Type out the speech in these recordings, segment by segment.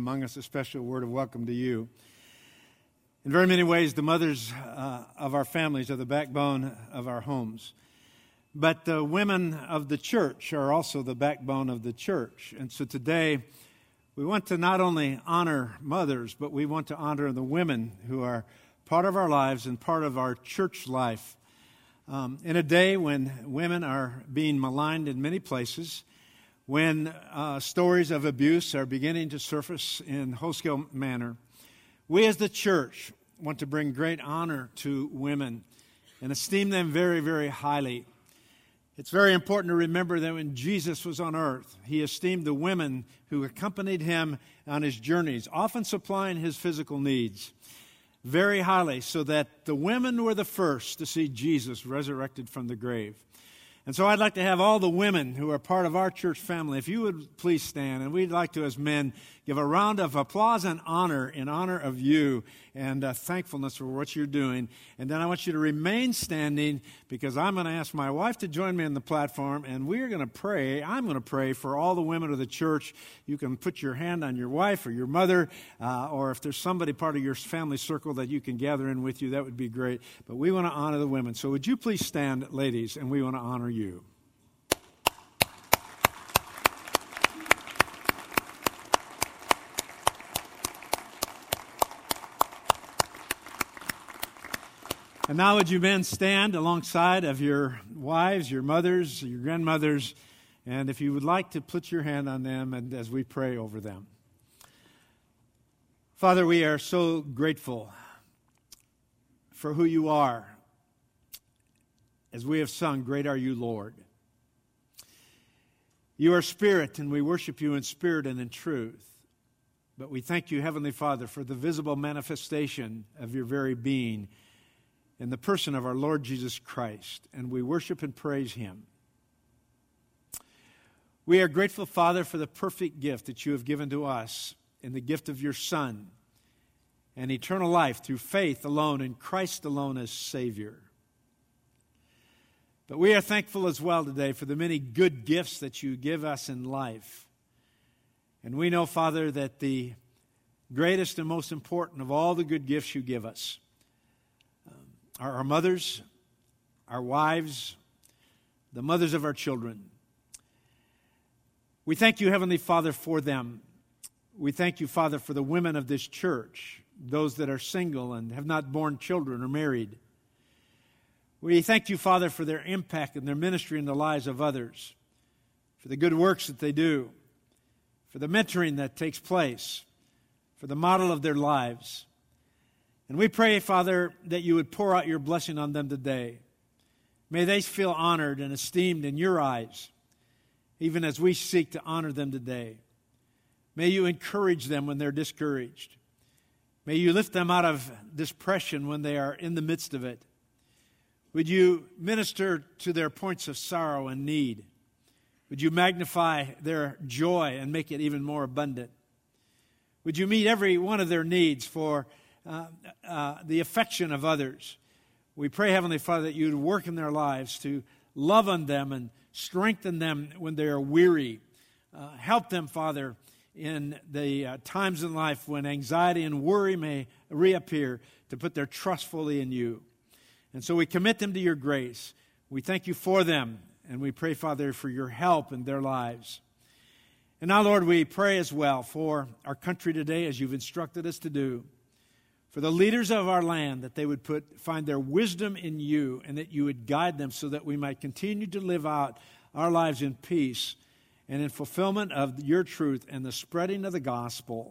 among us, a special word of welcome to you. In very many ways, the mothers of our families are the backbone of our homes. But the women of the church are also the backbone of the church. And so today, we want to not only honor mothers, but we want to honor the women who are part of our lives and part of our church life. In a day when women are being maligned in many places, when stories of abuse are beginning to surface in whole-scale manner, we as the church want to bring great honor to women and esteem them very, very highly. It's very important to remember that when Jesus was on earth, he esteemed the women who accompanied him on his journeys, often supplying his physical needs, very highly, so that the women were the first to see Jesus resurrected from the grave. And so I'd like to have all the women who are part of our church family, if you would please stand, and we'd like to, as men, give a round of applause and honor in honor of you and thankfulness for what you're doing. And then I want you to remain standing because I'm going to ask my wife to join me on the platform, and we're going to pray. I'm going to pray for all the women of the church. You can put your hand on your wife or your mother, or if there's somebody part of your family circle that you can gather in with you, that would be great. But we want to honor the women. So would you please stand, ladies, and we want to honor you. And now would you men stand alongside of your wives, your mothers, your grandmothers, and if you would like to put your hand on them and as we pray over them. Father, we are so grateful for who you are. As we have sung, "Great are you, Lord." You are spirit, and we worship you in spirit and in truth. But we thank you, Heavenly Father, for the visible manifestation of your very being in the person of our Lord Jesus Christ, and we worship and praise him. We are grateful, Father, for the perfect gift that you have given to us in the gift of your Son and eternal life through faith alone in Christ alone as Savior. But we are thankful as well today for the many good gifts that you give us in life. And we know, Father, that the greatest and most important of all the good gifts you give us are our mothers, our wives, the mothers of our children. We thank you, Heavenly Father, for them. We thank you, Father, for the women of this church, those that are single and have not borne children or married. We thank you, Father, for their impact and their ministry in the lives of others, for the good works that they do, for the mentoring that takes place, for the model of their lives. And we pray, Father, that you would pour out your blessing on them today. May they feel honored and esteemed in your eyes, even as we seek to honor them today. May you encourage them when they're discouraged. May you lift them out of depression when they are in the midst of it. Would you minister to their points of sorrow and need? Would you magnify their joy and make it even more abundant? Would you meet every one of their needs for the affection of others? We pray, Heavenly Father, that you would work in their lives to love on them and strengthen them when they are weary. Help them, Father, in the times in life when anxiety and worry may reappear, to put their trust fully in you. And so we commit them to your grace. We thank you for them, and we pray, Father, for your help in their lives. And now, Lord, we pray as well for our country today, as you've instructed us to do. For the leaders of our land, that they would find their wisdom in you, and that you would guide them so that we might continue to live out our lives in peace and in fulfillment of your truth and the spreading of the gospel.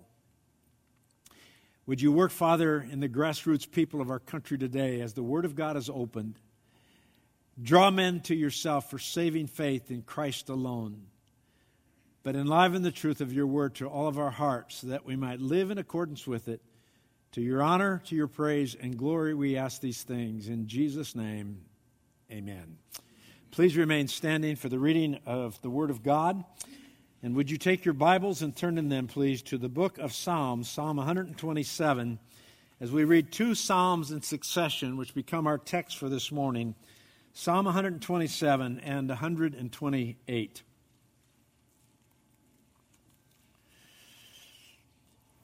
Would you work, Father, in the grassroots people of our country today as the Word of God is opened? Draw men to yourself for saving faith in Christ alone. But enliven the truth of your Word to all of our hearts so that we might live in accordance with it. To your honor, to your praise, and glory, we ask these things. In Jesus' name, amen. Please remain standing for the reading of the Word of God. And would you take your Bibles and turn in them, please, to the book of Psalms, Psalm 127, as we read two Psalms in succession, which become our text for this morning, Psalm 127 and 128.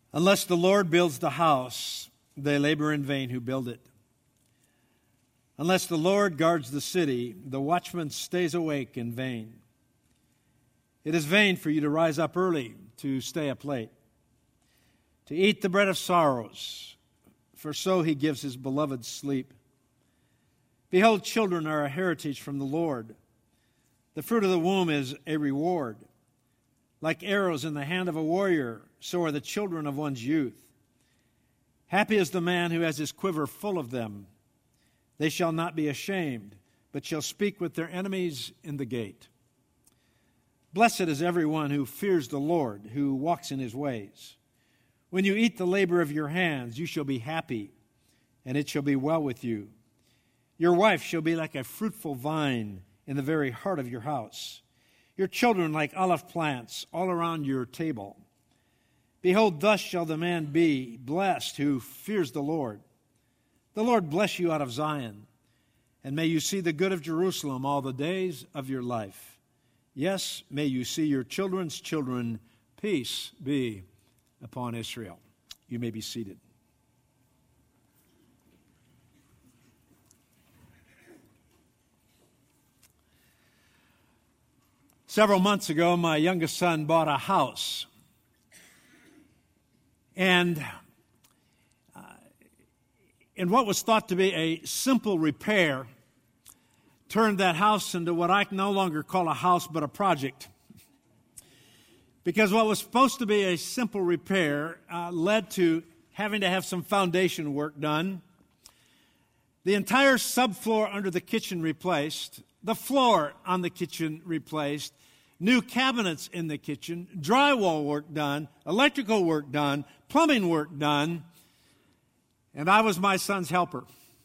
Unless the Lord builds the house, they labor in vain who build it. Unless the Lord guards the city, the watchman stays awake in vain. It is vain for you to rise up early, to stay up late, to eat the bread of sorrows, for so he gives his beloved sleep. Behold, children are a heritage from the Lord. The fruit of the womb is a reward. Like arrows in the hand of a warrior, so are the children of one's youth. Happy is the man who has his quiver full of them. They shall not be ashamed, but shall speak with their enemies in the gate. Blessed is everyone who fears the Lord, who walks in his ways. When you eat the labor of your hands, you shall be happy, and it shall be well with you. Your wife shall be like a fruitful vine in the very heart of your house. Your children like olive plants all around your table. Behold, thus shall the man be blessed who fears the Lord. The Lord bless you out of Zion, and may you see the good of Jerusalem all the days of your life. Yes, may you see your children's children. Peace be upon Israel. You may be seated. Several months ago, my youngest son bought a house. And in what was thought to be a simple repair, turned that house into what I can no longer call a house but a project. Because what was supposed to be a simple repair led to having to have some foundation work done, the entire subfloor under the kitchen replaced, the floor on the kitchen replaced, new cabinets in the kitchen, drywall work done, electrical work done, plumbing work done, and I was my son's helper.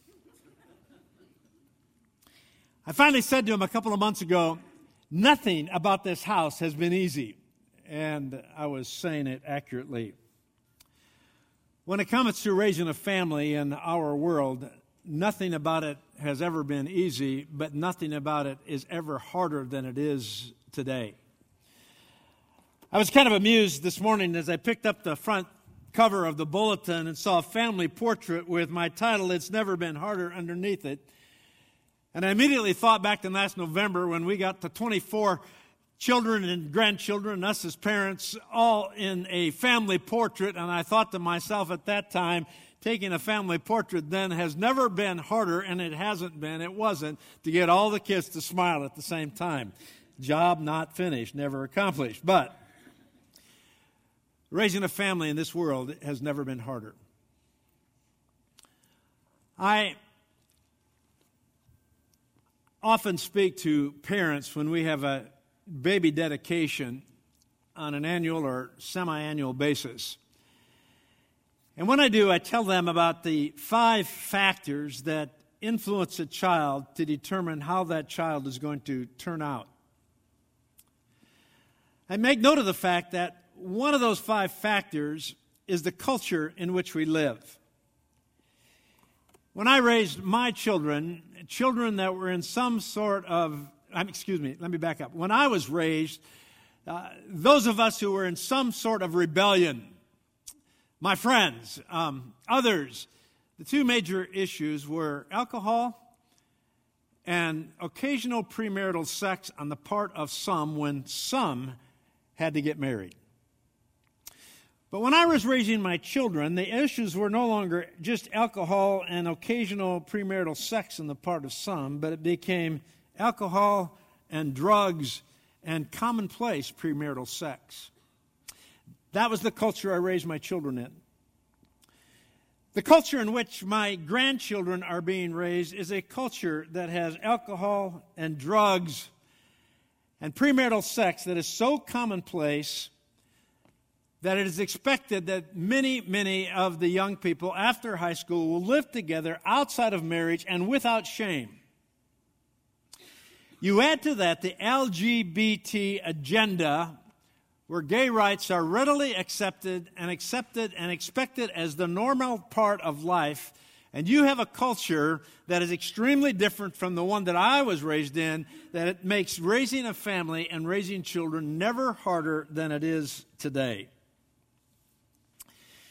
I finally said to him a couple of months ago, nothing about this house has been easy, and I was saying it accurately. When it comes to raising a family in our world, nothing about it has ever been easy, but nothing about it is ever harder than it is today. I was kind of amused this morning as I picked up the front cover of the bulletin and saw a family portrait with my title, "It's Never Been Harder," underneath it. And I immediately thought back to last November when we got to 24 children and grandchildren, us as parents, all in a family portrait. And I thought to myself at that time, taking a family portrait then has never been harder, and it wasn't, to get all the kids to smile at the same time. Job not finished, never accomplished. But raising a family in this world has never been harder. I often speak to parents when we have a baby dedication on an annual or semi-annual basis. And when I do, I tell them about the 5 factors that influence a child to determine how that child is going to turn out. I make note of the fact that one of those 5 factors is the culture in which we live. When I raised my children that were in some sort of, let me back up. When I was raised, those of us who were in some sort of rebellion, my friends, others, the 2 major issues were alcohol and occasional premarital sex on the part of some when some had to get married. But when I was raising my children, the issues were no longer just alcohol and occasional premarital sex on the part of some, but it became alcohol and drugs and commonplace premarital sex. That was the culture I raised my children in. The culture in which my grandchildren are being raised is a culture that has alcohol and drugs and premarital sex that is so commonplace that it is expected that many of the young people after high school will live together outside of marriage and without shame. You add to that the LGBT agenda, where gay rights are readily accepted and expected as the normal part of life, and you have a culture that is extremely different from the one that I was raised in, that it makes raising a family and raising children never harder than it is today.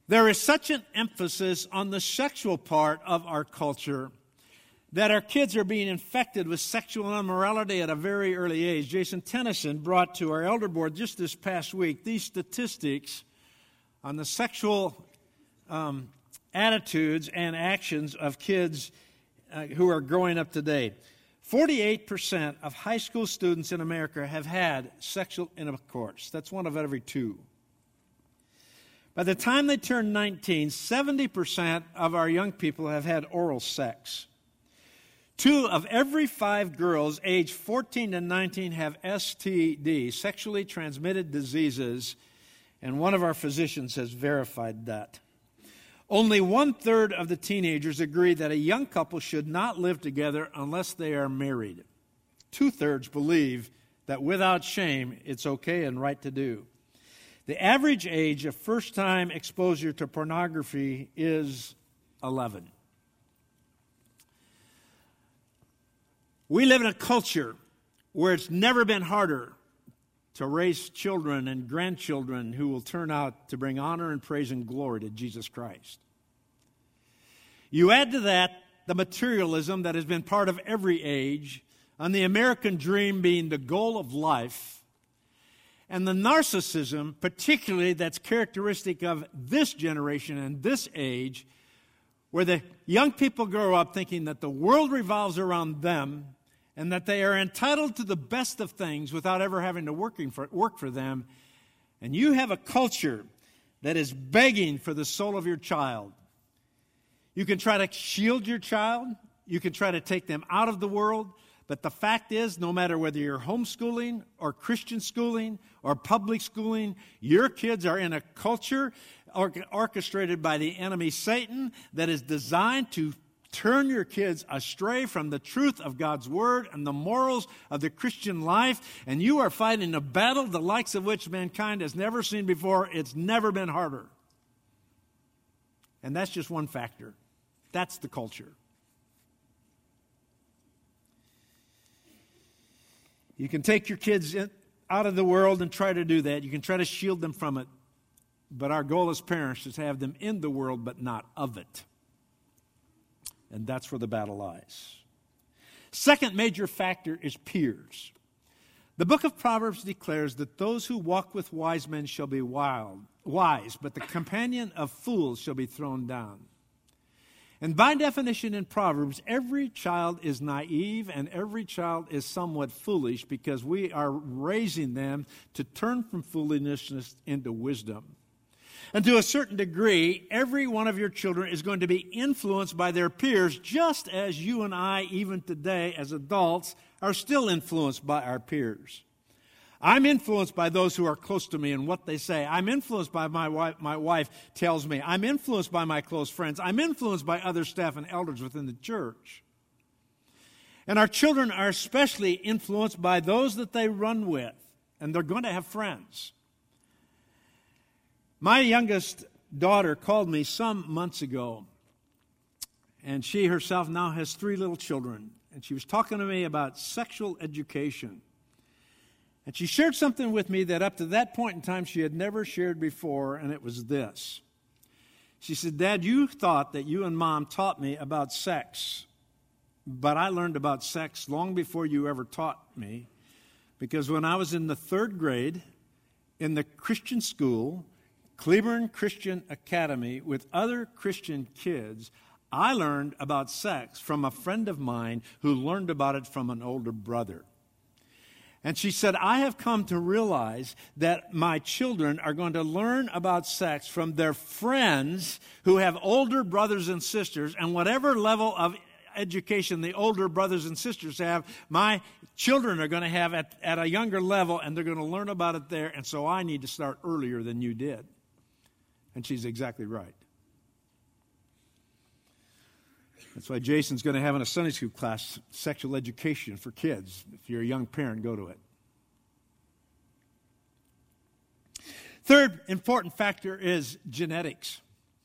There is such an emphasis on the sexual part of our culture that our kids are being infected with sexual immorality at a very early age. Jason Tennyson brought to our elder board just this past week these statistics on the sexual attitudes and actions of kids who are growing up today. 48% of high school students in America have had sexual intercourse. That's one of every two. By the time they turn 19, 70% of our young people have had oral sex. 2 of every 5 girls aged 14 to 19 have STD, sexually transmitted diseases, and one of our physicians has verified that. Only 1/3 of the teenagers agree that a young couple should not live together unless they are married. 2/3 believe that without shame, it's okay and right to do. The average age of first-time exposure to pornography is 11. We live in a culture where it's never been harder to raise children and grandchildren who will turn out to bring honor and praise and glory to Jesus Christ. You add to that the materialism that has been part of every age, and the American dream being the goal of life, and the narcissism, particularly that's characteristic of this generation and this age, where the young people grow up thinking that the world revolves around them and that they are entitled to the best of things without ever having to work for them. And you have a culture that is begging for the soul of your child. You can try to shield your child. You can try to take them out of the world. But the fact is, no matter whether you're homeschooling or Christian schooling or public schooling, your kids are in a culture orchestrated by the enemy Satan that is designed to turn your kids astray from the truth of God's Word and the morals of the Christian life. And you are fighting a battle the likes of which mankind has never seen before. It's never been harder. And that's just one factor. That's the culture. You can take your kids out of the world and try to do that. You can try to shield them from it. But our goal as parents is to have them in the world but not of it. And that's where the battle lies. Second major factor is peers. The book of Proverbs declares that those who walk with wise men shall be wise, but the companion of fools shall be thrown down. And by definition in Proverbs, every child is naive and every child is somewhat foolish because we are raising them to turn from foolishness into wisdom. And to a certain degree, every one of your children is going to be influenced by their peers, just as you and I, even today as adults, are still influenced by our peers. I'm influenced by those who are close to me and what they say. I'm influenced by my wife tells me. I'm influenced by my close friends. I'm influenced by other staff and elders within the church. And our children are especially influenced by those that they run with. And they're going to have friends. My youngest daughter called me some months ago. And she herself now has 3 little children. And she was talking to me about sexual education. And she shared something with me that up to that point in time she had never shared before, and it was this. She said, Dad, you thought that you and Mom taught me about sex, but I learned about sex long before you ever taught me, because when I was in the 3rd grade in the Christian school, Cleburne Christian Academy, with other Christian kids, I learned about sex from a friend of mine who learned about it from an older brother. And she said, I have come to realize that my children are going to learn about sex from their friends who have older brothers and sisters, and whatever level of education the older brothers and sisters have, my children are going to have at a younger level, and they're going to learn about it there, and so I need to start earlier than you did. And she's exactly right. That's why Jason's going to have in a Sunday school class sexual education for kids. If you're a young parent, go to it. Third important factor is genetics.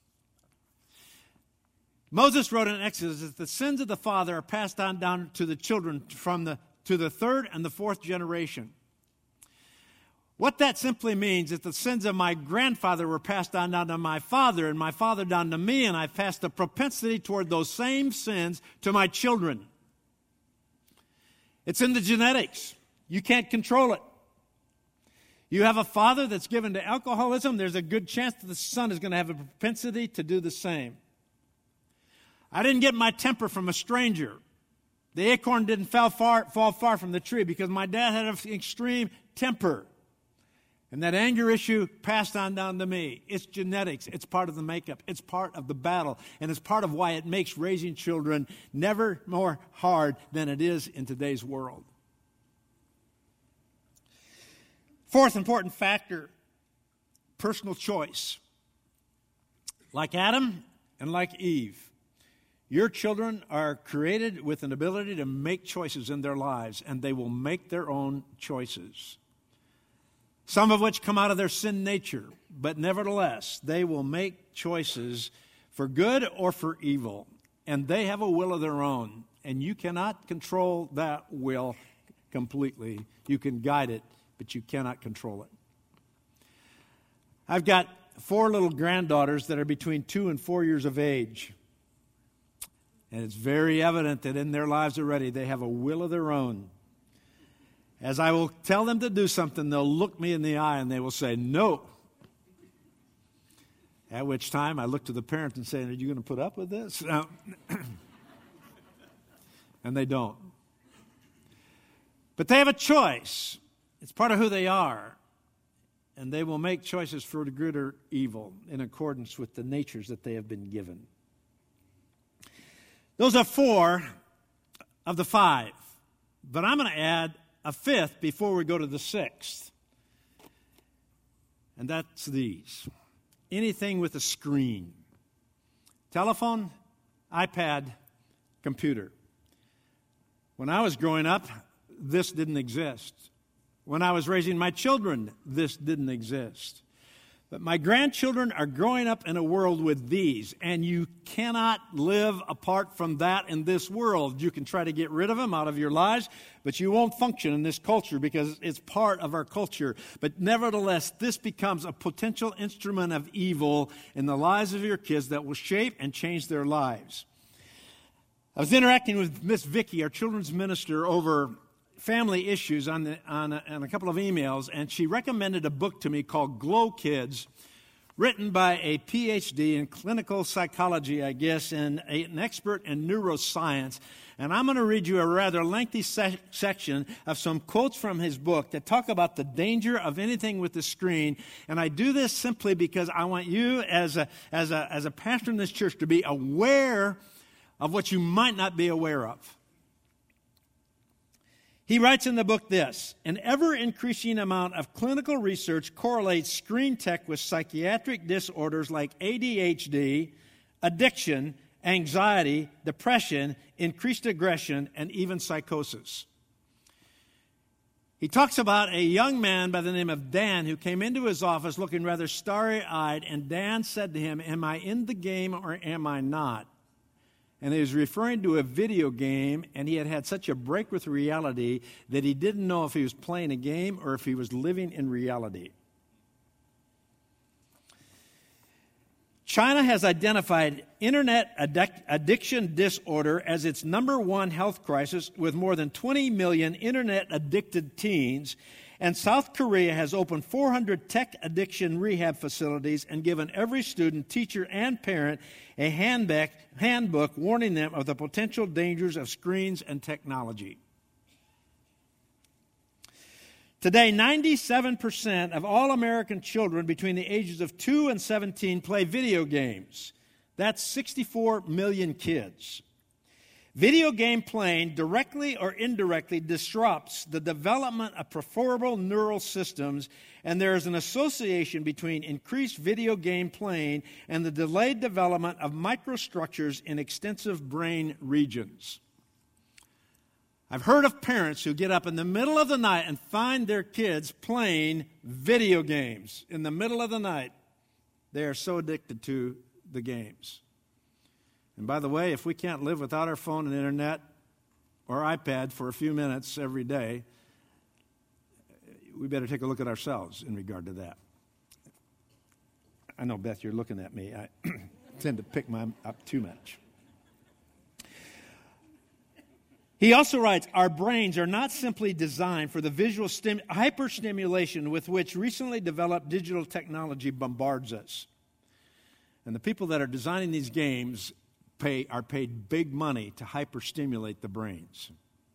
Moses wrote in Exodus that the sins of the father are passed on down to the children to the 3rd and the 4th generation. What that simply means is the sins of my grandfather were passed on down to my father, and my father down to me, and I've passed a propensity toward those same sins to my children. It's in the genetics. You can't control it. You have a father that's given to alcoholism, there's a good chance that the son is going to have a propensity to do the same. I didn't get my temper from a stranger. The acorn didn't fall far from the tree because my dad had an extreme temper. And that anger issue passed on down to me. It's genetics. It's part of the makeup. It's part of the battle. And it's part of why it makes raising children never more hard than it is in today's world. Fourth important factor, personal choice. Like Adam and like Eve, your children are created with an ability to make choices in their lives, and they will make their own choices. Some of which come out of their sin nature, but nevertheless, they will make choices for good or for evil, and they have a will of their own, and you cannot control that will completely. You can guide it, but you cannot control it. I've got 4 little granddaughters that are between 2 and 4 years of age, and it's very evident that in their lives already they have a will of their own. As I will tell them to do something, they'll look me in the eye and they will say, no. At which time I look to the parent and say, are you going to put up with this? And they don't. But they have a choice. It's part of who they are. And they will make choices for good or evil in accordance with the natures that they have been given. Those are 4 of the 5. But I'm going to add a 5th before we go to the 6th. And that's these. Anything with a screen. Telephone, iPad, computer. When I was growing up, this didn't exist. When I was raising my children, this didn't exist. But my grandchildren are growing up in a world with these, and you cannot live apart from that in this world. You can try to get rid of them out of your lives, but you won't function in this culture because it's part of our culture. But nevertheless, this becomes a potential instrument of evil in the lives of your kids that will shape and change their lives. I was interacting with Miss Vicky, our children's minister, over family issues on a couple of emails, and she recommended a book to me called Glow Kids, written by a PhD in clinical psychology, I guess, and an expert in neuroscience. And I'm going to read you a rather lengthy section of some quotes from his book that talk about the danger of anything with the screen. And I do this simply because I want you as a pastor in this church to be aware of what you might not be aware of. He writes in the book this: an ever-increasing amount of clinical research correlates screen tech with psychiatric disorders like ADHD, addiction, anxiety, depression, increased aggression, and even psychosis. He talks about a young man by the name of Dan who came into his office looking rather starry-eyed, and Dan said to him, "Am I in the game or am I not?" And he was referring to a video game, and he had had such a break with reality that he didn't know if he was playing a game or if he was living in reality. China has identified internet addiction disorder as its number 1 health crisis, with more than 20 million internet-addicted teens. And South Korea has opened 400 tech addiction rehab facilities and given every student, teacher, and parent a handbook warning them of the potential dangers of screens and technology. Today, 97% of all American children between the ages of 2 and 17 play video games. That's 64 million kids. Video game playing directly or indirectly disrupts the development of peripheral neural systems, and there is an association between increased video game playing and the delayed development of microstructures in extensive brain regions. I've heard of parents who get up in the middle of the night and find their kids playing video games in the middle of the night. They are so addicted to the games. And by the way, if we can't live without our phone and internet or iPad for a few minutes every day, we better take a look at ourselves in regard to that. I know, Beth, you're looking at me. I tend to pick mine up too much. He also writes, our brains are not simply designed for the visual hyperstimulation with which recently developed digital technology bombards us. And the people that are designing these games are paid big money to hyperstimulate the brains.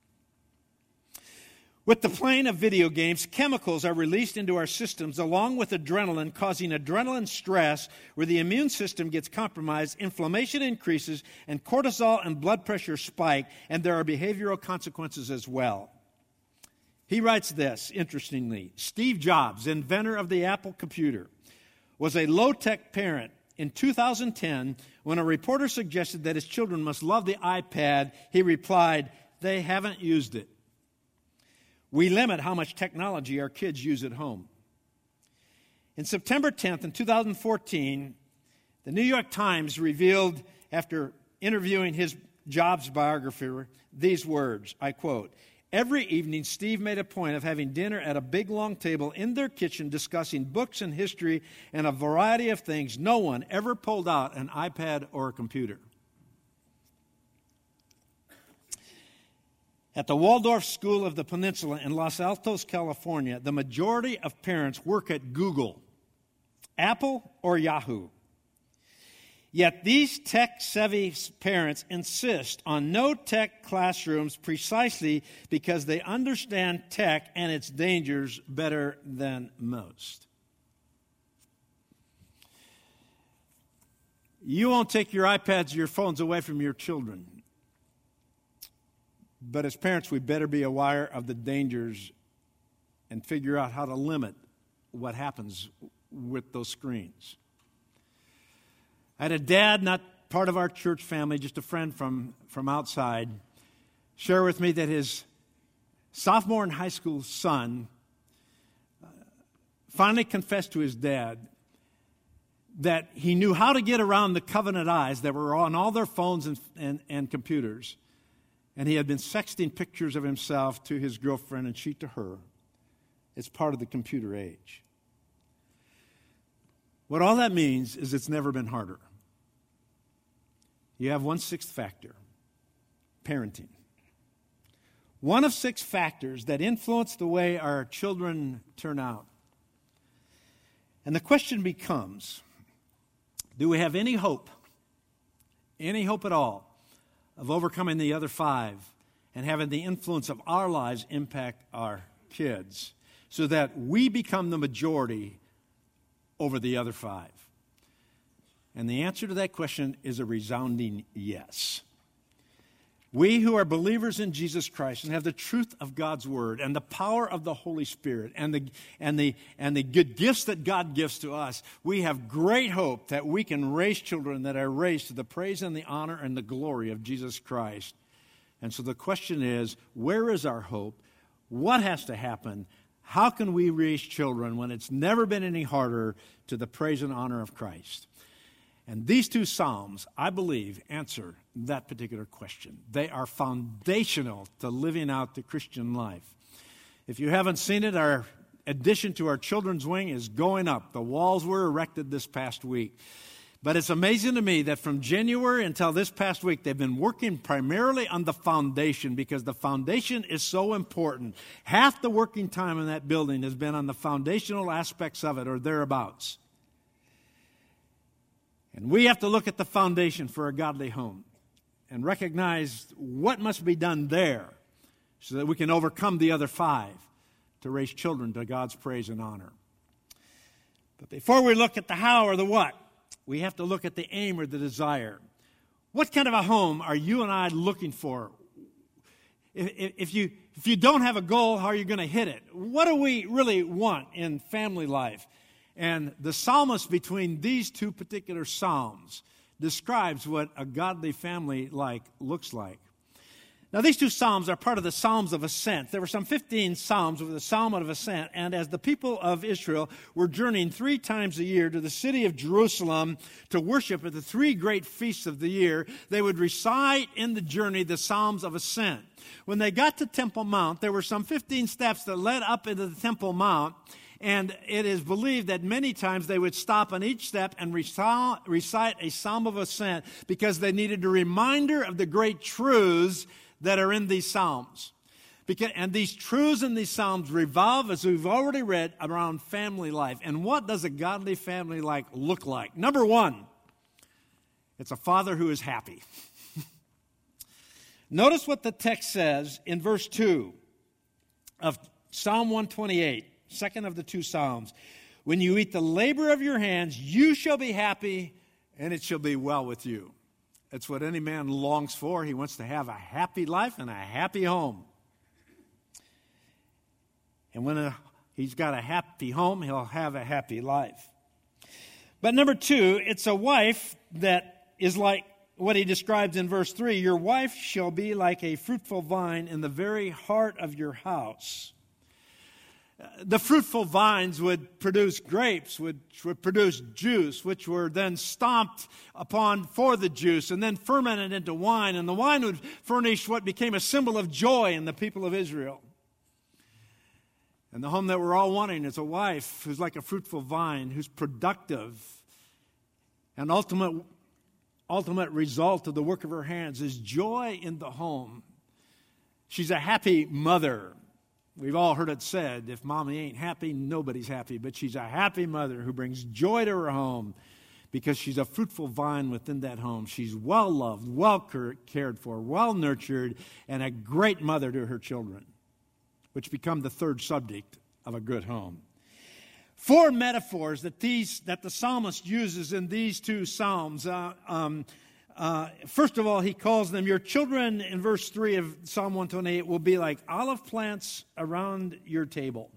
With the playing of video games, chemicals are released into our systems along with adrenaline, causing adrenaline stress where the immune system gets compromised, inflammation increases, and cortisol and blood pressure spike, and there are behavioral consequences as well. He writes this, interestingly, Steve Jobs, inventor of the Apple computer, was a low-tech parent. In 2010, when a reporter suggested that his children must love the iPad, he replied, they haven't used it. We limit how much technology our kids use at home. In September 10th, in 2014, the New York Times revealed, after interviewing his Jobs biographer, these words, I quote, every evening, Steve made a point of having dinner at a big, long table in their kitchen discussing books and history and a variety of things. No one ever pulled out an iPad or a computer. At the Waldorf School of the Peninsula in Los Altos, California, the majority of parents work at Google, Apple, or Yahoo. Yet these tech-savvy parents insist on no-tech classrooms precisely because they understand tech and its dangers better than most. You won't take your iPads or your phones away from your children. But as parents, we better be aware of the dangers and figure out how to limit what happens with those screens. I had a dad, not part of our church family, just a friend from outside, share with me that his sophomore in high school son finally confessed to his dad that he knew how to get around the covenant eyes that were on all their phones and computers. And he had been sexting pictures of himself to his girlfriend and she to her. It's part of the computer age. What all that means is it's never been harder. You have 1/6 factor, parenting. One of 6 factors that influence the way our children turn out. And the question becomes, do we have any hope at all, of overcoming the other 5 and having the influence of our lives impact our kids so that we become the majority over the other 5? And the answer to that question is a resounding yes. We who are believers in Jesus Christ and have the truth of God's Word and the power of the Holy Spirit and the good gifts that God gives to us, we have great hope that we can raise children that are raised to the praise and the honor and the glory of Jesus Christ. And so the question is, where is our hope? What has to happen? How can we raise children when it's never been any harder to the praise and honor of Christ? And these 2 Psalms, I believe, answer that particular question. They are foundational to living out the Christian life. If you haven't seen it, our addition to our children's wing is going up. The walls were erected this past week. But it's amazing to me that from January until this past week, they've been working primarily on the foundation because the foundation is so important. Half the working time in that building has been on the foundational aspects of it or thereabouts. And we have to look at the foundation for a godly home and recognize what must be done there so that we can overcome the other 5 to raise children to God's praise and honor. But before we look at the how or the what, we have to look at the aim or the desire. What kind of a home are you and I looking for? If you don't have a goal, how are you going to hit it? What do we really want in family life? And the psalmist between these 2 particular psalms describes what a godly family looks like. Now, these two psalms are part of the Psalms of Ascent. There were some 15 psalms with the Psalm of Ascent, and as the people of Israel were journeying 3 times a year to the city of Jerusalem to worship at the 3 great feasts of the year, they would recite in the journey the Psalms of Ascent. When they got to Temple Mount, there were some 15 steps that led up into the Temple Mount, and it is believed that many times they would stop on each step and recite a Psalm of Ascent because they needed a reminder of the great truths that are in these Psalms. And these truths in these Psalms revolve, as we've already read, around family life. And what does a godly family life look like? Number 1, it's a father who is happy. Notice what the text says in verse 2 of Psalm 128, second of the 2 Psalms. When you eat the labor of your hands, you shall be happy, and it shall be well with you. That's what any man longs for. He wants to have a happy life and a happy home. And when he's got a happy home, he'll have a happy life. But number 2, it's a wife that is like what he describes in verse 3. Your wife shall be like a fruitful vine in the very heart of your house. The fruitful vines would produce grapes, which would produce juice, which were then stomped upon for the juice and then fermented into wine. And the wine would furnish what became a symbol of joy in the people of Israel. And the home that we're all wanting is a wife who's like a fruitful vine, who's productive. An ultimate result of the work of her hands is joy in the home. She's a happy mother. We've all heard it said, if mommy ain't happy, nobody's happy. But she's a happy mother who brings joy to her home because she's a fruitful vine within that home. She's well loved, well cared for, well nurtured, and a great mother to her children, which become the third subject of a good home. 4 metaphors that the psalmist uses in these 2 psalms. First of all, he calls them, your children, in verse 3 of Psalm 128, will be like olive plants around your table.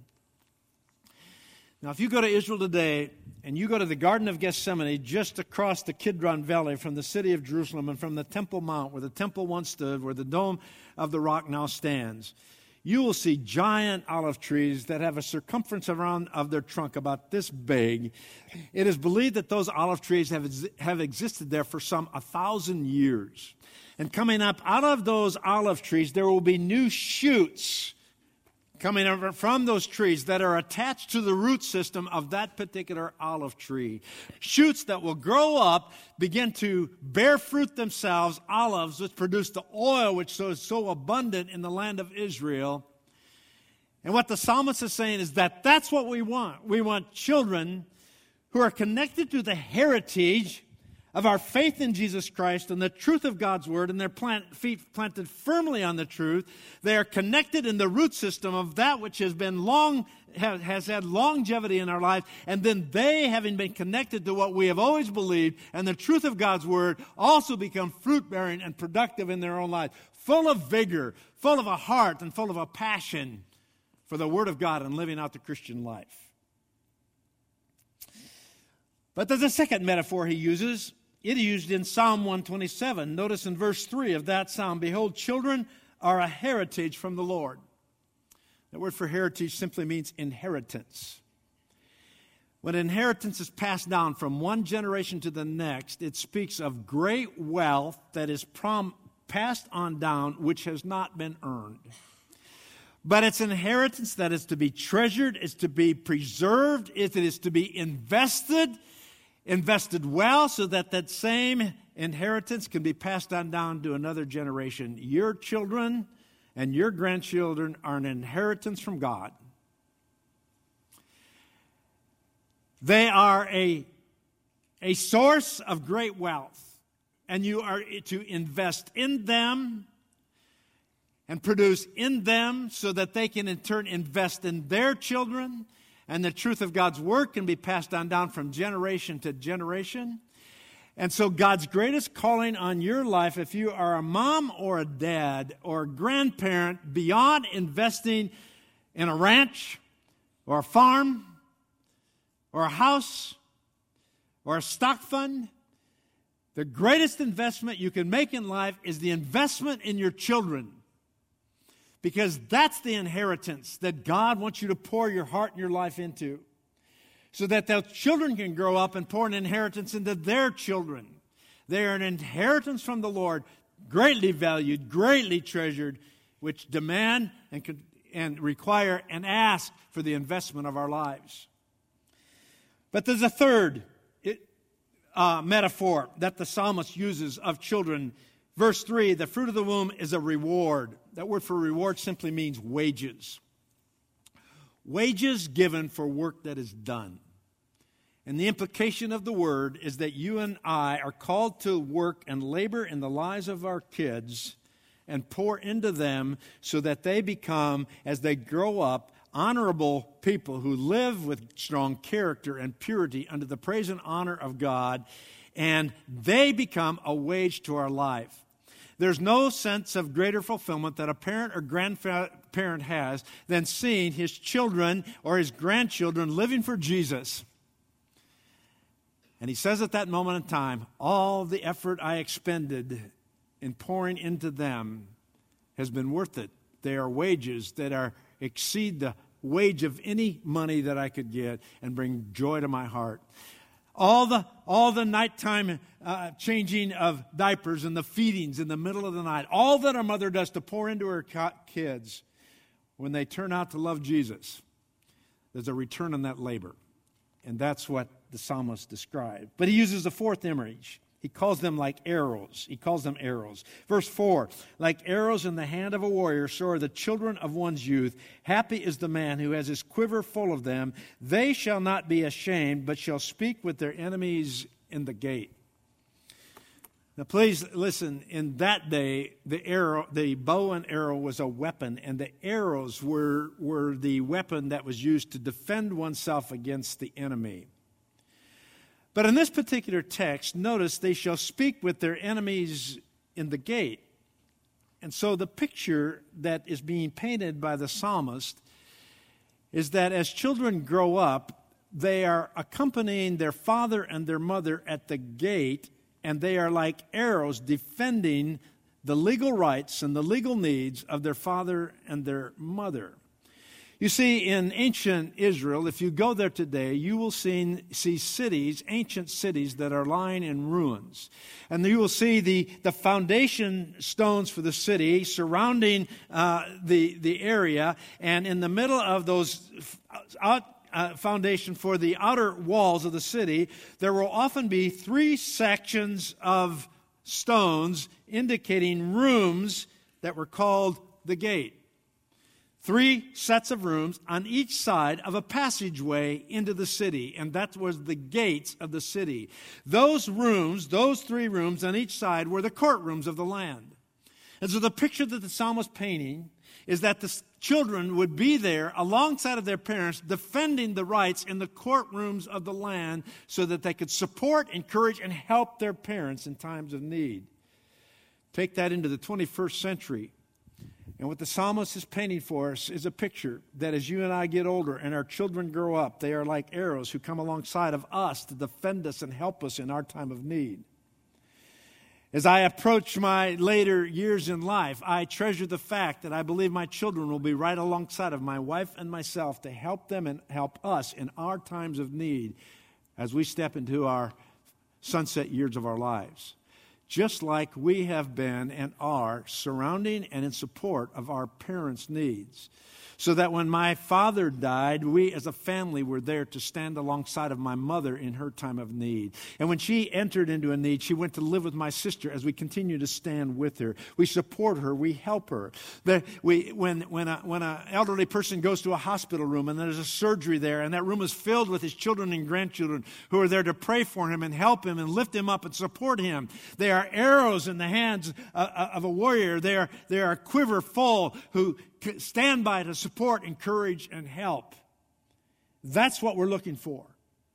Now, if you go to Israel today, and you go to the Garden of Gethsemane, just across the Kidron Valley from the city of Jerusalem and from the Temple Mount, where the temple once stood, where the Dome of the Rock now stands, you will see giant olive trees that have a circumference around of their trunk about this big. It is believed that those olive trees have existed there for some 1,000 years. And coming up out of those olive trees, there will be new shoots coming up from those trees that are attached to the root system of that particular olive tree. Shoots that will grow up, begin to bear fruit themselves, olives, which produce the oil which is so abundant in the land of Israel. And what the psalmist is saying is that that's what we want. We want children who are connected to the heritage of our faith in Jesus Christ and the truth of God's Word, and their feet planted firmly on the truth. They are connected in the root system of that which has had longevity in our life, and then they, having been connected to what we have always believed and the truth of God's Word, also become fruit-bearing and productive in their own life, full of vigor, full of a heart, and full of a passion for the Word of God and living out the Christian life. But there's a second metaphor he uses. It is used in Psalm 127. Notice in verse 3 of that psalm, behold, children are a heritage from the Lord. The word for heritage simply means inheritance. When inheritance is passed down from one generation to the next, it speaks of great wealth that is passed on down, which has not been earned. But it's inheritance that is to be treasured, is to be preserved, it is to be invested well, so that same inheritance can be passed on down to another generation. Your children and your grandchildren are an inheritance from God. They are a source of great wealth, and you are to invest in them and produce in them so that they can in turn invest in their children, and the truth of God's Word can be passed on down from generation to generation. And so God's greatest calling on your life, if you are a mom or a dad or a grandparent, beyond investing in a ranch or a farm or a house or a stock fund, the greatest investment you can make in life is the investment in your children. Because that's the inheritance that God wants you to pour your heart and your life into, so that their children can grow up and pour an inheritance into their children. They are an inheritance from the Lord, greatly valued, greatly treasured, which demand and require and ask for the investment of our lives. But there's a third metaphor that the psalmist uses of children. Verse 3, the fruit of the womb is a reward. That word for reward simply means wages. Wages given for work that is done. And the implication of the word is that you and I are called to work and labor in the lives of our kids and pour into them so that they become, as they grow up, honorable people who live with strong character and purity under the praise and honor of God, and they become a wage to our life. There's no sense of greater fulfillment that a parent or grandparent has than seeing his children or his grandchildren living for Jesus. And he says at that moment in time, all the effort I expended in pouring into them has been worth it. They are wages that exceed the wage of any money that I could get and bring joy to my heart. All the nighttime changing of diapers and the feedings in the middle of the night, all that our mother does to pour into her kids, when they turn out to love Jesus, there's a return on that labor. And that's what the psalmist described. But he uses a fourth image. He calls them like arrows. He calls them arrows. Verse 4, like arrows in the hand of a warrior, so are the children of one's youth. Happy is the man who has his quiver full of them. They shall not be ashamed, but shall speak with their enemies in the gate. Now please listen, in that day, the bow and arrow was a weapon, and the arrows were the weapon that was used to defend oneself against the enemy. But in this particular text, notice they shall speak with their enemies in the gate. And so the picture that is being painted by the psalmist is that as children grow up, they are accompanying their father and their mother at the gate, and they are like arrows defending the legal rights and the legal needs of their father and their mother. You see, in ancient Israel, if you go there today, you will see cities, ancient cities that are lying in ruins. And you will see the foundation stones for the city surrounding the area. And in the middle of those foundation for the outer walls of the city, there will often be 3 sections of stones indicating rooms that were called the gate. 3 sets of rooms on each side of a passageway into the city, and that was the gates of the city. Those rooms, those 3 rooms on each side, were the courtrooms of the land. And so the picture that the psalmist painting is that the children would be there alongside of their parents, defending the rights in the courtrooms of the land so that they could support, encourage, and help their parents in times of need. Take that into the 21st century. And what the psalmist is painting for us is a picture that as you and I get older and our children grow up, they are like arrows who come alongside of us to defend us and help us in our time of need. As I approach my later years in life, I treasure the fact that I believe my children will be right alongside of my wife and myself to help them and help us in our times of need as we step into our sunset years of our lives. Just like we have been and are surrounding and in support of our parents' needs. So that when my father died, we as a family were there to stand alongside of my mother in her time of need. And when she entered into a need, she went to live with my sister as we continue to stand with her. We support her. We help her. When an elderly person goes to a hospital room and there's a surgery there and that room is filled with his children and grandchildren who are there to pray for him and help him and lift him up and support him. They are arrows in the hands of a warrior. They are a quiver full who stand by to support, encourage, and help. That's what we're looking for.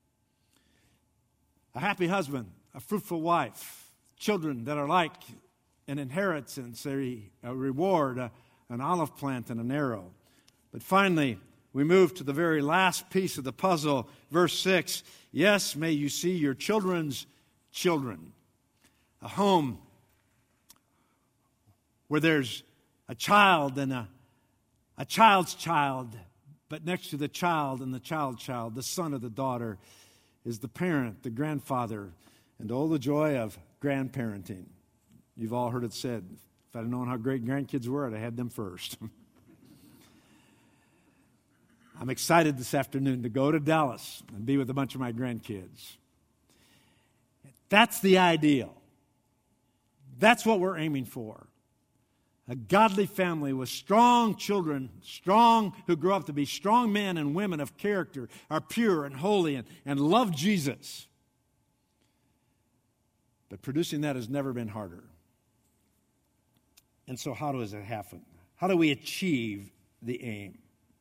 A happy husband, a fruitful wife, children that are like an inheritance, a reward, an olive plant, and an arrow. But finally, we move to the very last piece of the puzzle, verse 6. Yes, may you see your children's children. A home where there's a child and a child's child, but next to the child and the child, the son or the daughter, is the parent, the grandfather, and oh, the joy of grandparenting. You've all heard it said, if I'd known how great grandkids were, I'd have had them first. I'm excited this afternoon to go to Dallas and be with a bunch of my grandkids. That's the ideal. That's what we're aiming for. A godly family with strong children, who grow up to be strong men and women of character, are pure and holy and love Jesus. But producing that has never been harder. And so how does it happen? How do we achieve the aim?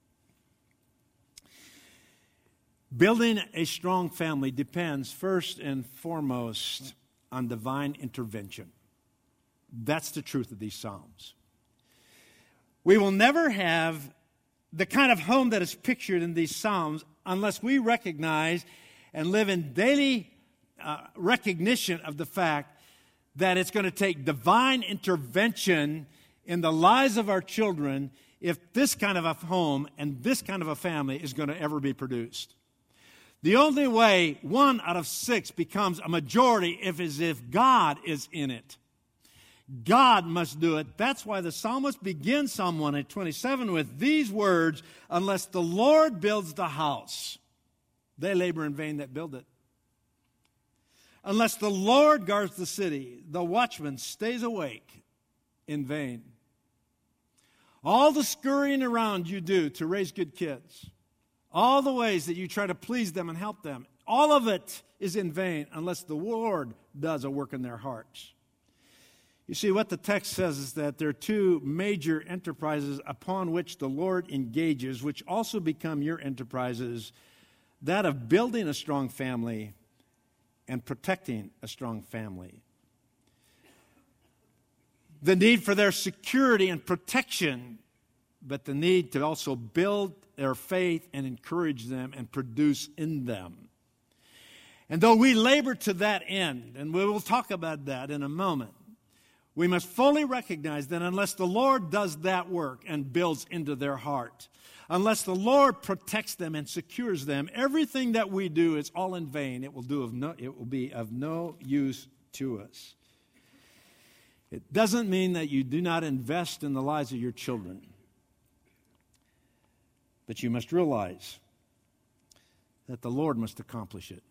Building a strong family depends first and foremost on divine intervention. That's the truth of these Psalms. We will never have the kind of home that is pictured in these Psalms unless we recognize and live in daily recognition of the fact that it's going to take divine intervention in the lives of our children if this kind of a home and this kind of a family is going to ever be produced. The only way 1 out of 6 becomes a majority is if God is in it. God must do it. That's why the psalmist begins Psalm 127 with these words, unless the Lord builds the house, they labor in vain that build it. Unless the Lord guards the city, the watchman stays awake in vain. All the scurrying around you do to raise good kids, all the ways that you try to please them and help them, all of it is in vain unless the Lord does a work in their hearts. You see, what the text says is that there are 2 major enterprises upon which the Lord engages, which also become your enterprises, that of building a strong family and protecting a strong family. The need for their security and protection, but the need to also build their faith and encourage them and produce in them. And though we labor to that end, and we will talk about that in a moment, we must fully recognize that unless the Lord does that work and builds into their heart, unless the Lord protects them and secures them, everything that we do is all in vain. It will be of no use to us. It doesn't mean that you do not invest in the lives of your children. But you must realize that the Lord must accomplish it.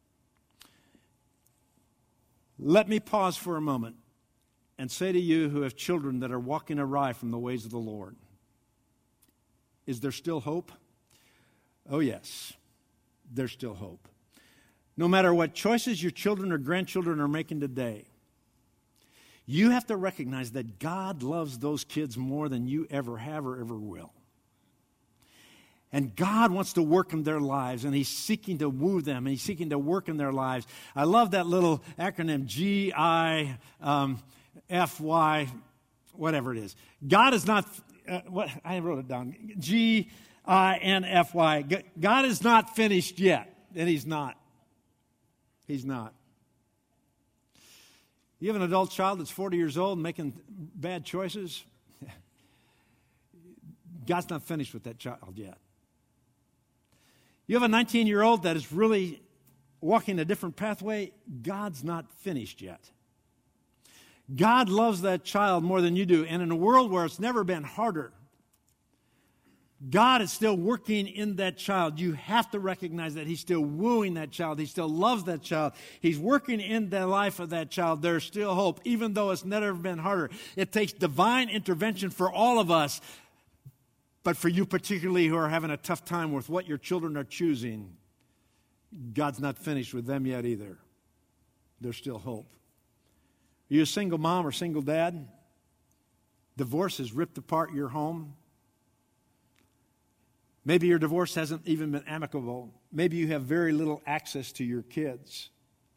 Let me pause for a moment and say to you who have children that are walking awry from the ways of the Lord, is there still hope? Oh, yes, there's still hope. No matter what choices your children or grandchildren are making today, you have to recognize that God loves those kids more than you ever have or ever will. And God wants to work in their lives, and He's seeking to woo them, and He's seeking to work in their lives. I love that little acronym, G-I-F-Y, whatever it is. God is not, I wrote it down, G-I-N-F-Y. God is not finished yet, and He's not. He's not. You have an adult child that's 40 years old making bad choices? God's not finished with that child yet. You have a 19-year-old that is really walking a different pathway? God's not finished yet. God loves that child more than you do. And in a world where it's never been harder, God is still working in that child. You have to recognize that He's still wooing that child. He still loves that child. He's working in the life of that child. There's still hope, even though it's never been harder. It takes divine intervention for all of us. But for you particularly who are having a tough time with what your children are choosing, God's not finished with them yet either. There's still hope. Are you a single mom or single dad? Divorce has ripped apart your home. Maybe your divorce hasn't even been amicable. Maybe you have very little access to your kids.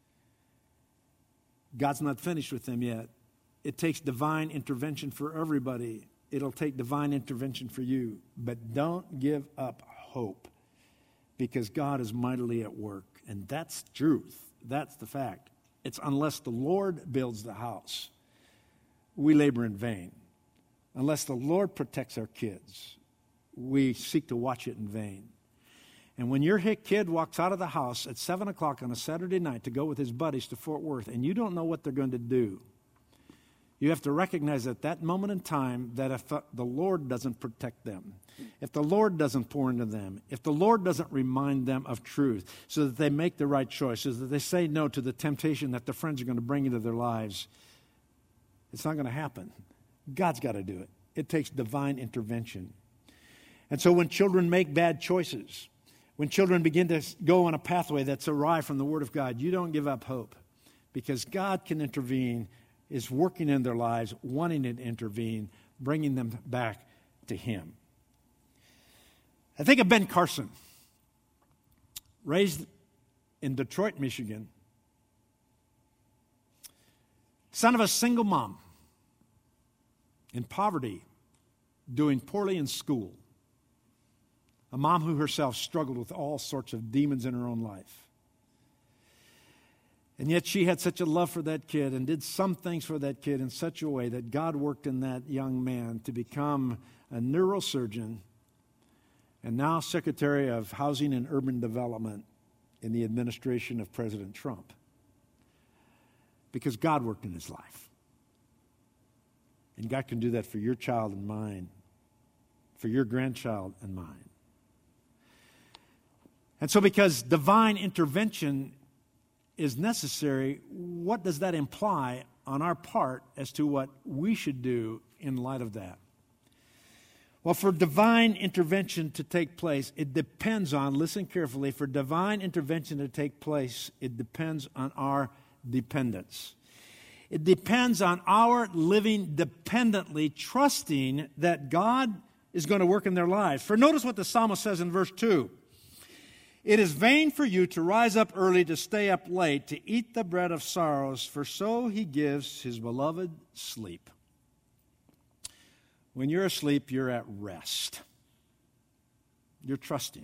God's not finished with them yet. It takes divine intervention for everybody. It'll take divine intervention for you. But don't give up hope, because God is mightily at work. And that's truth. That's the fact. It's unless the Lord builds the house, we labor in vain. Unless the Lord protects our kids, we seek to watch it in vain. And when your kid walks out of the house at 7 o'clock on a Saturday night to go with his buddies to Fort Worth, and you don't know what they're going to do, you have to recognize at that moment in time that if the Lord doesn't protect them, if the Lord doesn't pour into them, if the Lord doesn't remind them of truth so that they make the right choice, so that they say no to the temptation that their friends are going to bring into their lives, it's not going to happen. God's got to do it. It takes divine intervention. And so when children make bad choices, when children begin to go on a pathway that's awry from the Word of God, you don't give up hope, because God can intervene, is working in their lives, wanting to intervene, bringing them back to Him. I think of Ben Carson, raised in Detroit, Michigan, son of a single mom, in poverty, doing poorly in school. A mom who herself struggled with all sorts of demons in her own life. And yet she had such a love for that kid and did some things for that kid in such a way that God worked in that young man to become a neurosurgeon and now Secretary of Housing and Urban Development in the administration of President Trump. Because God worked in his life. And God can do that for your child and mine, for your grandchild and mine. And so because divine intervention is necessary, what does that imply on our part as to what we should do in light of that? Well, for divine intervention to take place, it depends on, listen carefully, for divine intervention to take place, it depends on our dependence. It depends on our living dependently, trusting that God is going to work in their lives. For notice what the psalmist says in verse 2. It is vain for you to rise up early, to stay up late, to eat the bread of sorrows, for so he gives his beloved sleep. When you're asleep, you're at rest. You're trusting.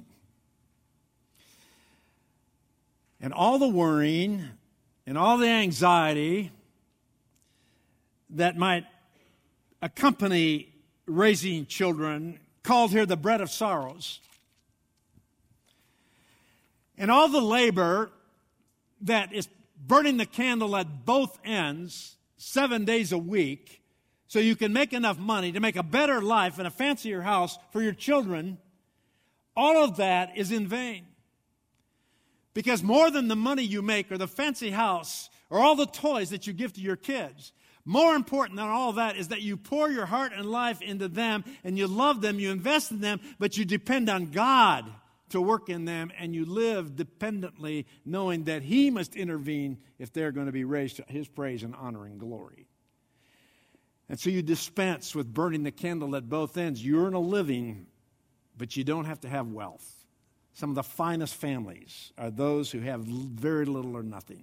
And all the worrying and all the anxiety that might accompany raising children, called here the bread of sorrows, and all the labor that is burning the candle at both ends 7 days a week so you can make enough money to make a better life and a fancier house for your children, all of that is in vain. Because more than the money you make or the fancy house or all the toys that you give to your kids, more important than all that is that you pour your heart and life into them and you love them, you invest in them, but you depend on God to work in them, and you live dependently knowing that He must intervene if they're going to be raised to His praise and honor and glory. And so you dispense with burning the candle at both ends. You earn a living, but you don't have to have wealth. Some of the finest families are those who have very little or nothing.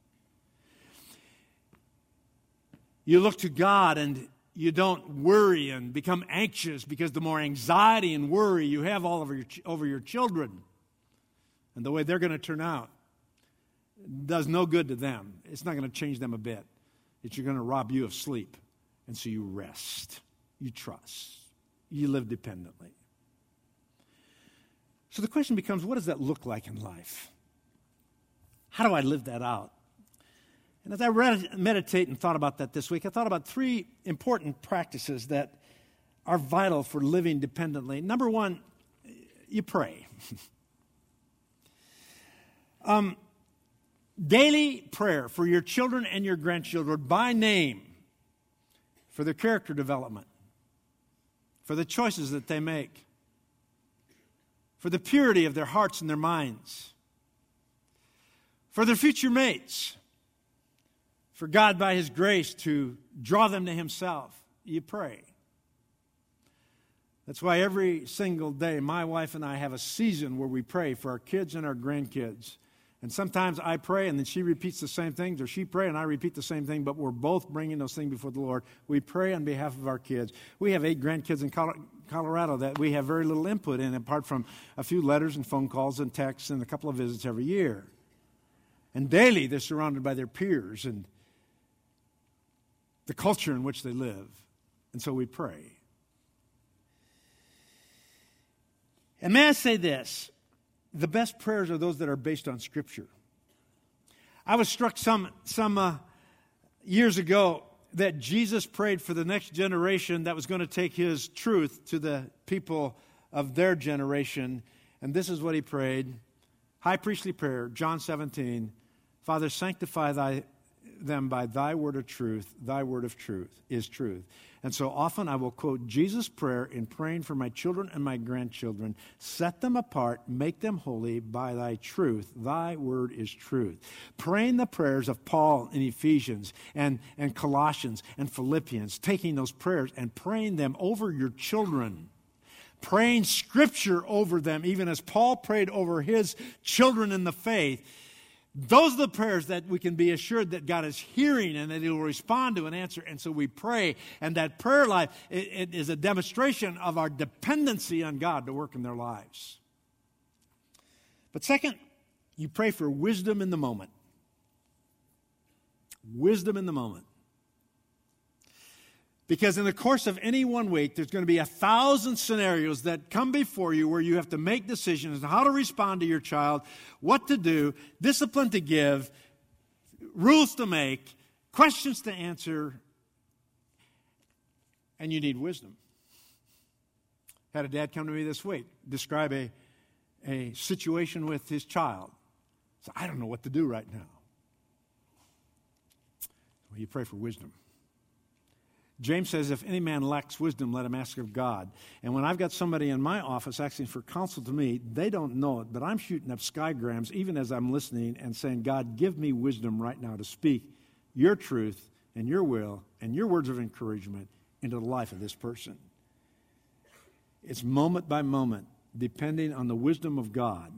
You look to God and you don't worry and become anxious, because the more anxiety and worry you have all over your children and the way they're going to turn out does no good to them. It's not going to change them a bit. It's going to rob you of sleep. And so you rest. You trust. You live dependently. So the question becomes, what does that look like in life? How do I live that out? And as I meditate and thought about that this week, I thought about three important practices that are vital for living dependently. Number one, you pray. Daily prayer for your children and your grandchildren by name, for their character development, for the choices that they make, for the purity of their hearts and their minds, for their future mates, for God by His grace to draw them to Himself. You pray. That's why every single day my wife and I have a season where we pray for our kids and our grandkids. And sometimes I pray and then she repeats the same things, or she prays and I repeat the same thing, but we're both bringing those things before the Lord. We pray on behalf of our kids. We have 8 grandkids in Colorado that we have very little input in, apart from a few letters and phone calls and texts and a couple of visits every year. And daily they're surrounded by their peers and the culture in which they live. And so we pray. And may I say this, the best prayers are those that are based on Scripture. I was struck some years ago that Jesus prayed for the next generation that was going to take his truth to the people of their generation. And this is what he prayed. High priestly prayer, John 17. Father, sanctify them by thy word of truth. Thy word of truth is truth. And so often I will quote Jesus' prayer in praying for my children and my grandchildren. Set them apart, make them holy by thy truth. Thy word is truth. Praying the prayers of Paul in Ephesians and Colossians and Philippians, taking those prayers and praying them over your children. Praying Scripture over them, even as Paul prayed over his children in the faith. Those are the prayers that we can be assured that God is hearing and that He will respond to and answer. And so we pray. And that prayer life it is a demonstration of our dependency on God to work in their lives. But second, you pray for wisdom in the moment. Wisdom in the moment. Because in the course of any 1 week, there's going to be 1,000 scenarios that come before you where you have to make decisions on how to respond to your child, what to do, discipline to give, rules to make, questions to answer, and you need wisdom. Had a dad come to me this week, describe a situation with his child. So I don't know what to do right now. Well, you pray for wisdom. James says, if any man lacks wisdom, let him ask of God. And when I've got somebody in my office asking for counsel to me, they don't know it, but I'm shooting up skygrams even as I'm listening and saying, God, give me wisdom right now to speak your truth and your will and your words of encouragement into the life of this person. It's moment by moment, depending on the wisdom of God.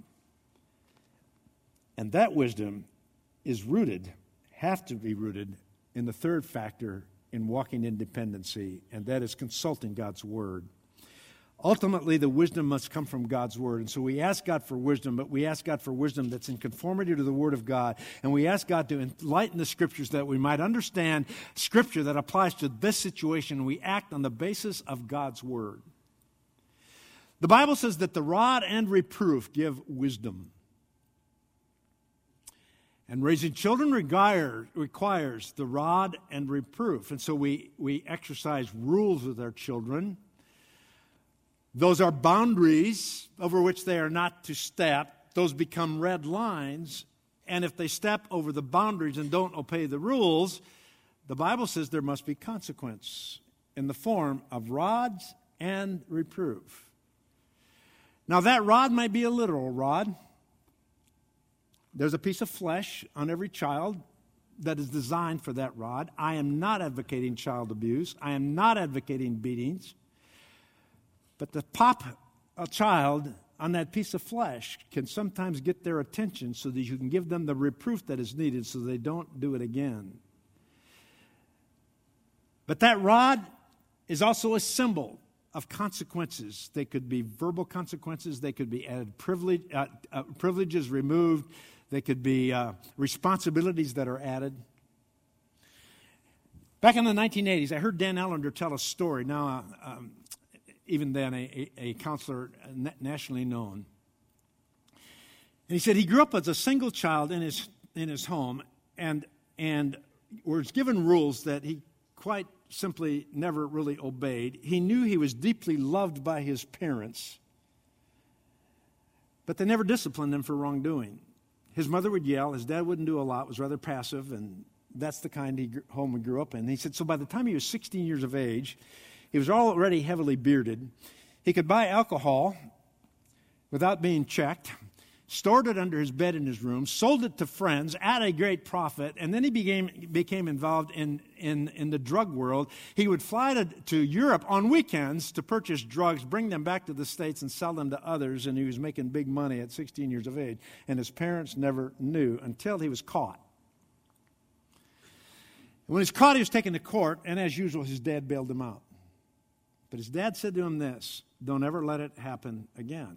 And that wisdom is rooted, have to be rooted, in the third factor in walking in dependency, and that is consulting God's Word. Ultimately, the wisdom must come from God's Word. And so we ask God for wisdom, but we ask God for wisdom that's in conformity to the Word of God. And we ask God to enlighten the Scriptures that we might understand Scripture that applies to this situation. We act on the basis of God's Word. The Bible says that the rod and reproof give wisdom. And raising children requires the rod and reproof. And so we exercise rules with our children. Those are boundaries over which they are not to step. Those become red lines. And if they step over the boundaries and don't obey the rules, the Bible says there must be consequence in the form of rods and reproof. Now that rod might be a literal rod. There's a piece of flesh on every child that is designed for that rod. I am not advocating child abuse. I am not advocating beatings. But to pop a child on that piece of flesh can sometimes get their attention so that you can give them the reproof that is needed so they don't do it again. But that rod is also a symbol of consequences. They could be verbal consequences. They could be added privileges removed. They could be responsibilities that are added. Back in the 1980s, I heard Dan Allender tell a story. Now, even then, a counselor nationally known. And he said he grew up as a single child in his home and was given rules that he quite simply never really obeyed. He knew he was deeply loved by his parents, but they never disciplined him for wrongdoing. His mother would yell. His dad wouldn't do a lot, was rather passive, and that's the kind of home he grew up in. He said, so by the time he was 16 years of age, he was already heavily bearded. He could buy alcohol without being checked, stored it under his bed in his room, sold it to friends at a great profit, and then he became involved in the drug world. He would fly to Europe on weekends to purchase drugs, bring them back to the States, and sell them to others, and he was making big money at 16 years of age. And his parents never knew until he was caught. When he was caught, he was taken to court, and as usual, his dad bailed him out. But his dad said to him this, don't ever let it happen again.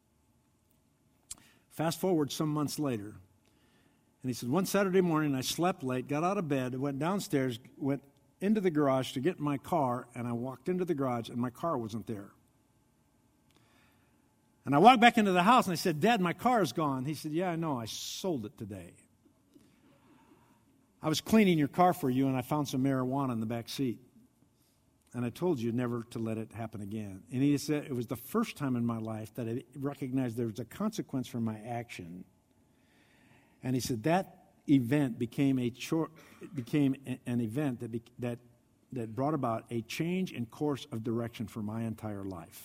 Fast forward some months later, and he said, one Saturday morning I slept late, got out of bed, went downstairs, went into the garage to get in my car, and I walked into the garage, and my car wasn't there. And I walked back into the house and I said, Dad, my car is gone. He said, yeah, I know. I sold it today. I was cleaning your car for you and I found some marijuana in the back seat. And I told you never to let it happen again. And he said it was the first time in my life that I recognized there was a consequence for my action. And he said that event became an event that brought about a change in course of direction for my entire life.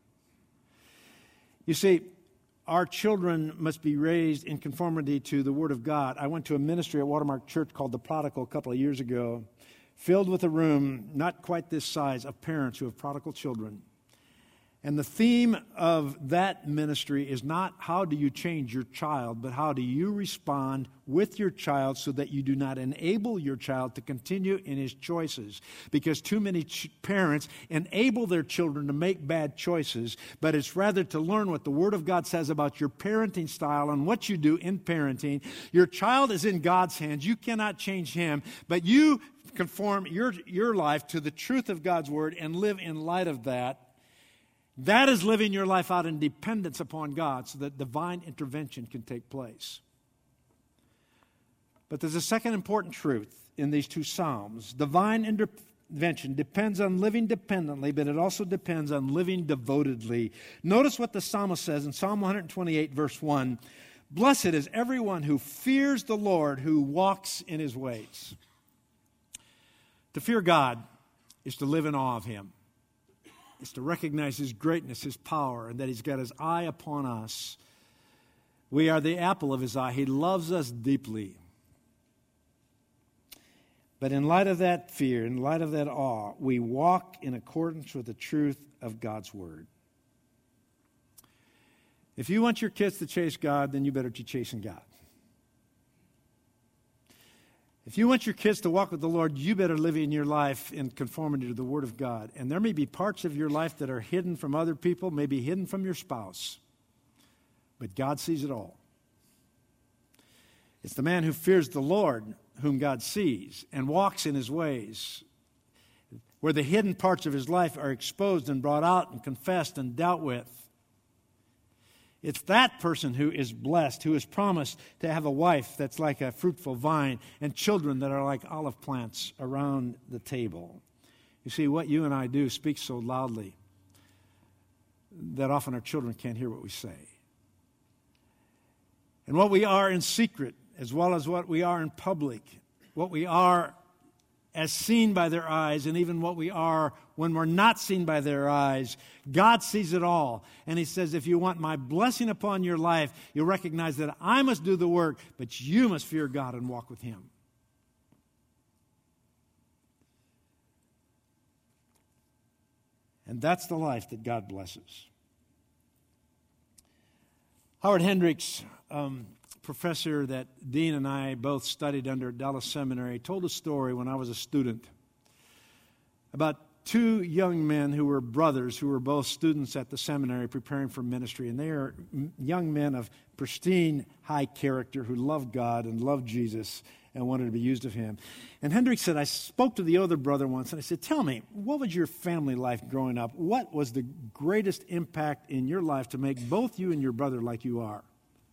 You see, our children must be raised in conformity to the Word of God. I went to a ministry at Watermark Church called The Prodigal a couple of years ago, filled with a room not quite this size of parents who have prodigal children. And the theme of that ministry is not how do you change your child, but how do you respond with your child so that you do not enable your child to continue in his choices. Because too many parents enable their children to make bad choices, but it's rather to learn what the Word of God says about your parenting style and what you do in parenting. Your child is in God's hands. You cannot change him, but you conform your life to the truth of God's Word and live in light of that. That is living your life out in dependence upon God so that divine intervention can take place. But there's a second important truth in these two Psalms. Divine intervention depends on living dependently, but it also depends on living devotedly. Notice what the psalmist says in Psalm 128, verse 1. Blessed is everyone who fears the Lord, who walks in his ways. To fear God is to live in awe of him. It's to recognize his greatness, his power, and that he's got his eye upon us. We are the apple of his eye. He loves us deeply. But in light of that fear, in light of that awe, we walk in accordance with the truth of God's Word. If you want your kids to chase God, then you better be chasing God. If you want your kids to walk with the Lord, you better live in your life in conformity to the Word of God. And there may be parts of your life that are hidden from other people, maybe hidden from your spouse. But God sees it all. It's the man who fears the Lord whom God sees and walks in his ways, where the hidden parts of his life are exposed and brought out and confessed and dealt with. It's that person who is blessed, who is promised to have a wife that's like a fruitful vine and children that are like olive plants around the table. You see, what you and I do speaks so loudly that often our children can't hear what we say. And what we are in secret, as well as what we are in public, what we are as seen by their eyes, and even what we are when we're not seen by their eyes, God sees it all. And he says, if you want my blessing upon your life, you'll recognize that I must do the work, but you must fear God and walk with him. And that's the life that God blesses. Howard Hendricks, professor that Dean and I both studied under at Dallas Seminary, told a story when I was a student about two young men who were brothers who were both students at the seminary preparing for ministry. And they are young men of pristine, high character who loved God and loved Jesus and wanted to be used of him. And Hendricks said, I spoke to the other brother once and I said, tell me, what was your family life growing up? What was the greatest impact in your life to make both you and your brother like you are?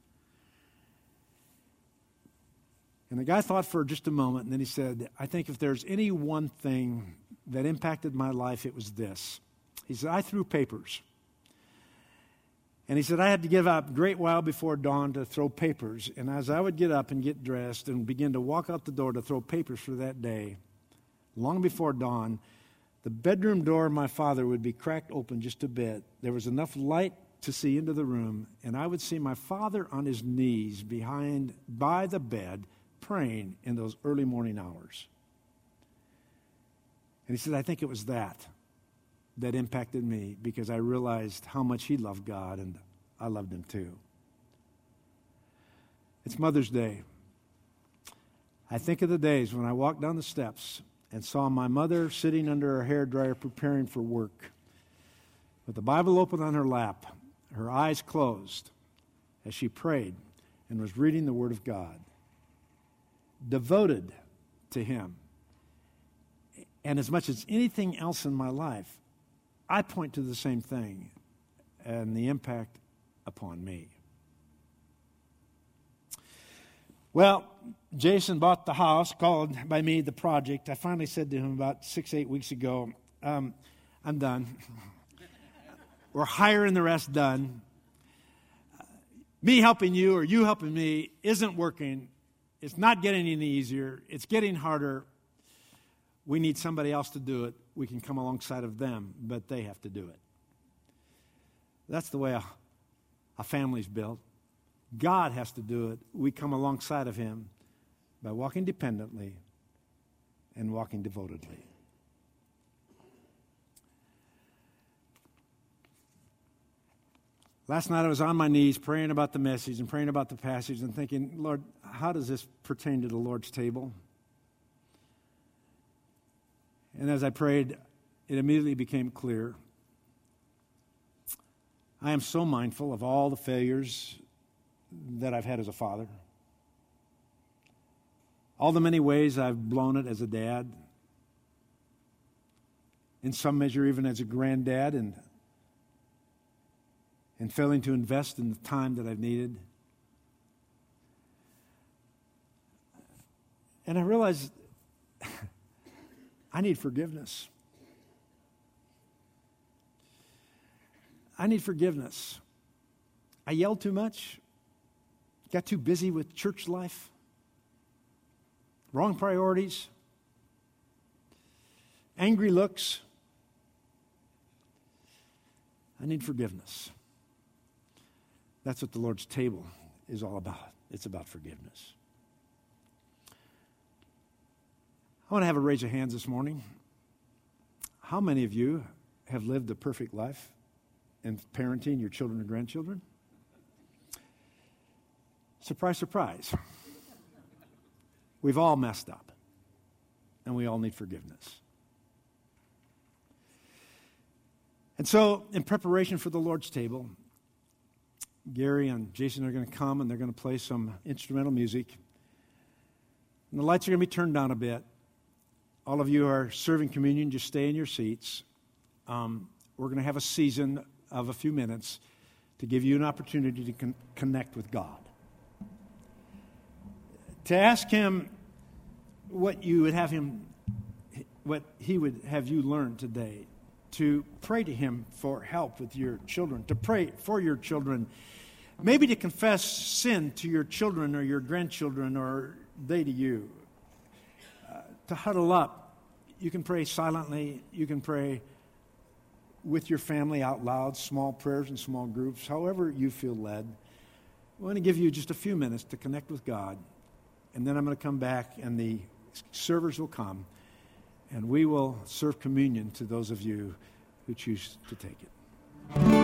And the guy thought for just a moment, and then he said, I think if there's any one thing that impacted my life, it was this. He said, I threw papers. And he said, I had to get up a great while before dawn to throw papers. And as I would get up and get dressed and begin to walk out the door to throw papers for that day, long before dawn, the bedroom door of my father would be cracked open just a bit. There was enough light to see into the room, and I would see my father on his knees by the bed, praying in those early morning hours. And he said, I think it was that impacted me because I realized how much he loved God and I loved him too. It's Mother's Day. I think of the days when I walked down the steps and saw my mother sitting under her hairdryer preparing for work with the Bible open on her lap, her eyes closed as she prayed and was reading the Word of God. Devoted to him. And as much as anything else in my life, I point to the same thing and the impact upon me. Well, Jason bought the house, called by me the project. I finally said to him about 6-8 weeks ago, I'm done. We're hiring the rest done. Me helping you or you helping me isn't working. It's not getting any easier. It's getting harder. We need somebody else to do it. We can come alongside of them, but they have to do it. That's the way a family's built. God has to do it. We come alongside of Him by walking dependently and walking devotedly. Last night I was on my knees praying about the message and praying about the passage and thinking, Lord, how does this pertain to the Lord's table? And as I prayed, it immediately became clear. I am so mindful of all the failures that I've had as a father. All the many ways I've blown it as a dad. In some measure, even as a granddad, and failing to invest in the time that I've needed. And I realized I need forgiveness. I need forgiveness. I yelled too much. Got too busy with church life. Wrong priorities. Angry looks. I need forgiveness. That's what the Lord's table is all about. It's about forgiveness. I want to have a raise of hands this morning. How many of you have lived a perfect life in parenting your children and grandchildren? Surprise, surprise. We've all messed up, and we all need forgiveness. And so, in preparation for the Lord's table, Gary and Jason are going to come, and they're going to play some instrumental music. And the lights are going to be turned down a bit. All of you who are serving communion, just stay in your seats. We're going to have a season of a few minutes to give you an opportunity to connect with God. To ask Him what He would have you learn today. To pray to Him for help with your children. To pray for your children. Maybe to confess sin to your children or your grandchildren or they to you. To huddle up. You can pray silently. You can pray with your family out loud, small prayers in small groups, however you feel led. I want to give you just a few minutes to connect with God. And then I'm going to come back and the servers will come and we will serve communion to those of you who choose to take it.